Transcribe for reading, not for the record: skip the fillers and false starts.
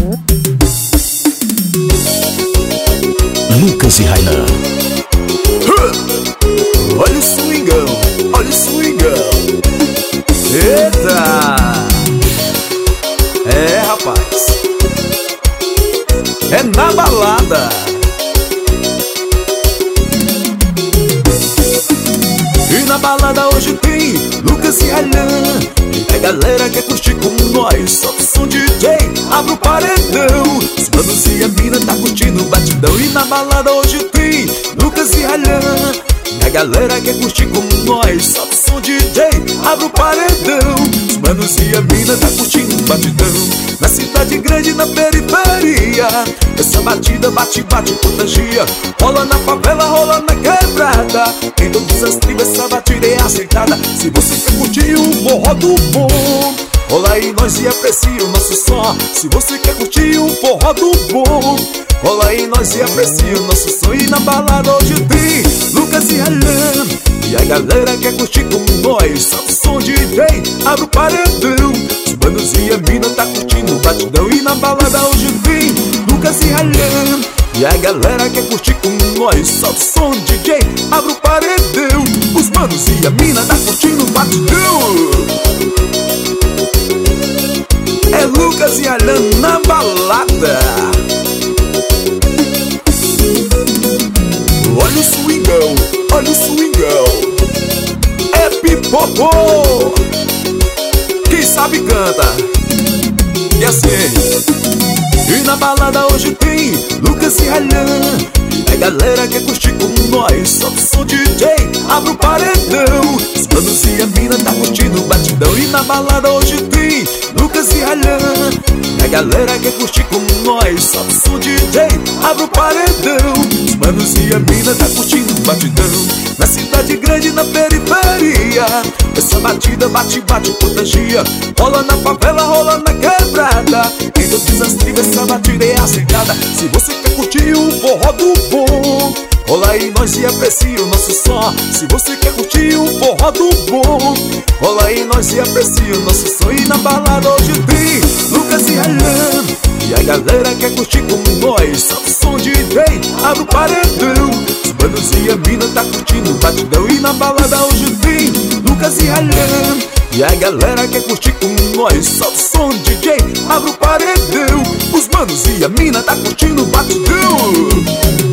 Lucas e Rainan. Olha o swingão, olha o swingão. Eita! É, rapaz, é na balada. E na balada hoje tem Lucas e Rainan. E a galera quer curtir com nós. Solta o som, DJ, abre o paredão. Os manos e a mina tá curtindo o batidão. E na balada hoje tem Lucas e Rainan. E a galera quer curtir com nós. Solta o som, DJ, abre o paredão. Os manos e a mina tá curtindo o batidão. Na cidade grande, na periferia, essa batida bate, bate, contagia. Rola na favela, rola na quebrada. Em todas as tribos essa batida é aceitada. Se você quer curtir o forró do bom, rola aí nós e aprecia o nosso som. Se você quer curtir o forró do bom, rola aí nós e aprecia o nosso som. E na balada hoje tem Lucas e Rainan. E a galera quer curtir com nós. Solta o som, DJ, abre o paredão. Os manos e a mina tá curtindo o batidão. E na balada hoje tem Lucas e Rainan. E a galera quer curtir com nós. Solta o som, DJ, abre o paredão. Os manos e a mina tá curtindo o batidão. É Lucas e Rainan na balada. Olha o swingão, olha o swingão. É Pipopô, quem sabe canta. E assim. E na balada hoje tem Lucas e Rainan. E a galera quer curtir com nós. Solta o som, DJ, abre o paredão. Os manos e a mina tá curtindo o batidão. E na balada hoje tem Lucas e Rainan. E a galera quer curtir com nós. Solta o som, DJ, abre o paredão. Os manos e a mina tá curtindo o batidão. Na cidade grande, na periferia, essa batida bate, bate, contagia. Rola na favela, rola na quebrada. Em todas as tribos essa batida é aceitada. Se você quer curtir o forró do bom, rola aí nós e aprecia o nosso som. Se você quer curtir o forró do bom, rola aí nós e aprecia o nosso som. E na balada hoje tem Lucas e Rainan. E a galera quer curtir com nós. Solta o som, DJ, abre o paredão. Os manos e a mina tá curtindo o batidão. E na balada hoje tem Lucas e Rainan. E a galera quer curtir com nós. Solta o som, DJ, abre o paredão. Os manos e a mina tá curtindo o batidão.